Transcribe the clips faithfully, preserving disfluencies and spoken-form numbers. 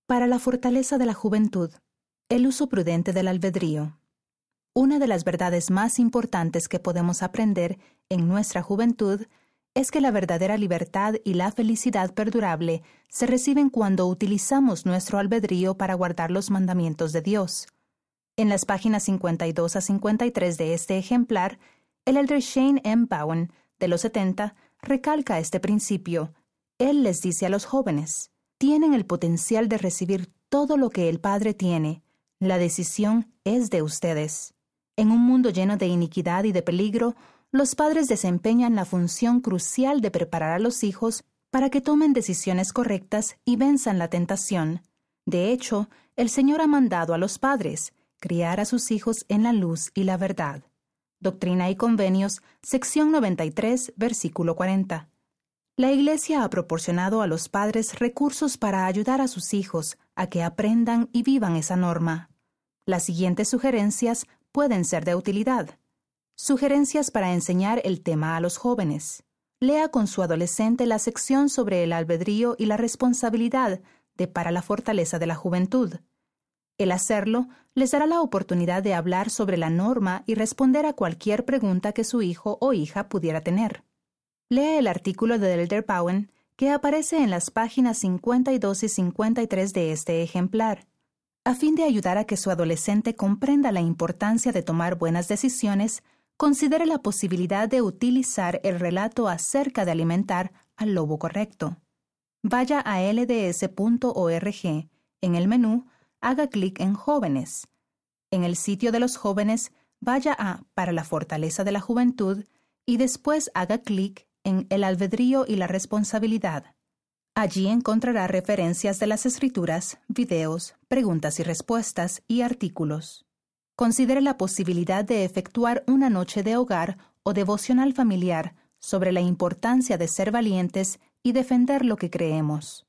Para la fortaleza de la juventud, el uso prudente del albedrío. Una de las verdades más importantes que podemos aprender en nuestra juventud es que la verdadera libertad y la felicidad perdurable se reciben cuando utilizamos nuestro albedrío para guardar los mandamientos de Dios. En las páginas cincuenta y dos a cincuenta y tres de este ejemplar, el elder Shane M. Bowen, de los setenta, recalca este principio. Él les dice a los jóvenes, tienen el potencial de recibir todo lo que el Padre tiene. La decisión es de ustedes. En un mundo lleno de iniquidad y de peligro, los padres desempeñan la función crucial de preparar a los hijos para que tomen decisiones correctas y venzan la tentación. De hecho, el Señor ha mandado a los padres criar a sus hijos en la luz y la verdad. Doctrina y Convenios, sección noventa y tres, versículo cuarenta. La Iglesia ha proporcionado a los padres recursos para ayudar a sus hijos a que aprendan y vivan esa norma. Las siguientes sugerencias pueden ser de utilidad. Sugerencias para enseñar el tema a los jóvenes. Lea con su adolescente la sección sobre el albedrío y la responsabilidad de Para la fortaleza de la juventud. El hacerlo les dará la oportunidad de hablar sobre la norma y responder a cualquier pregunta que su hijo o hija pudiera tener. Lea el artículo de elder Bowen que aparece en las páginas cincuenta y dos y cincuenta y tres de este ejemplar. A fin de ayudar a que su adolescente comprenda la importancia de tomar buenas decisiones, considere la posibilidad de utilizar el relato acerca de alimentar al lobo correcto. Vaya a l d s punto org. En el menú, haga clic en Jóvenes. En el sitio de los jóvenes, vaya a Para la fortaleza de la juventud y después haga clic en El albedrío y la responsabilidad. Allí encontrará referencias de las escrituras, videos, preguntas y respuestas y artículos. Considere la posibilidad de efectuar una noche de hogar o devocional familiar sobre la importancia de ser valientes y defender lo que creemos.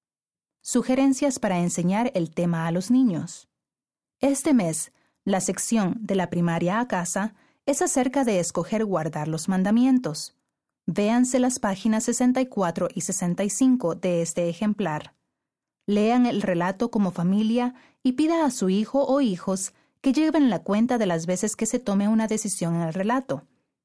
Sugerencias para enseñar el tema a los niños. Este mes, la sección de la primaria a casa es acerca de escoger guardar los mandamientos. Véanse las páginas sesenta y cuatro y sesenta y cinco de este ejemplar. Lean el relato como familia y pida a su hijo o hijos que lleven la cuenta de las veces que se tome una decisión en el relato.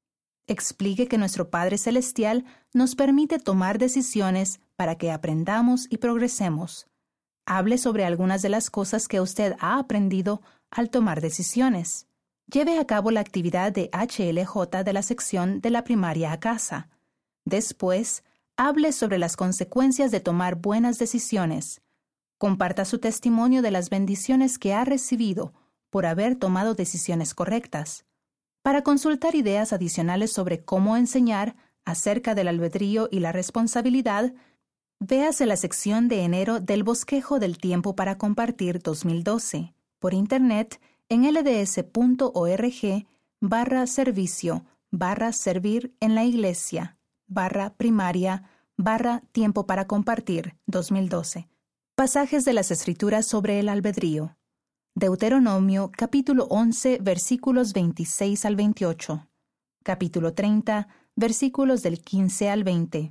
Explique que nuestro Padre Celestial nos permite tomar decisiones para que aprendamos y progresemos. Hable sobre algunas de las cosas que usted ha aprendido al tomar decisiones. Lleve a cabo la actividad de H L J de la sección de la primaria a casa. Después, hable sobre las consecuencias de tomar buenas decisiones. Comparta su testimonio de las bendiciones que ha recibido por haber tomado decisiones correctas. Para consultar ideas adicionales sobre cómo enseñar acerca del albedrío y la responsabilidad, véase la sección de enero del Bosquejo del Tiempo para Compartir dos mil doce, por internet en l d s punto org barra servicio barra servir en la iglesia barra primaria barra tiempo para compartir dos mil doce. Pasajes de las Escrituras sobre el albedrío. Deuteronomio capítulo once versículos veintiséis al veintiocho. Capítulo treinta versículos del quince al veinte.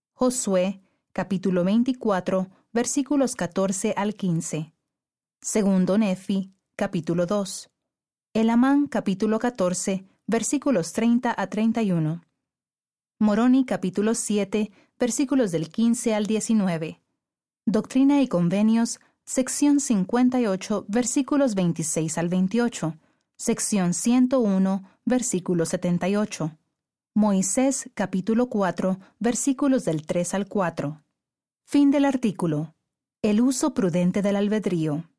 Josué capítulo veinticuatro versículos catorce al quince. Segundo Nefi capítulo dos. Elamán capítulo catorce versículos treinta a treinta y uno. Moroni capítulo siete versículos del quince al diecinueve. Doctrina y Convenios sección cincuenta y ocho, versículos veintiséis al veintiocho. Sección ciento uno, versículo setenta y ocho. Moisés, capítulo cuatro, versículos del tres al cuatro. Fin del artículo. El uso prudente del albedrío.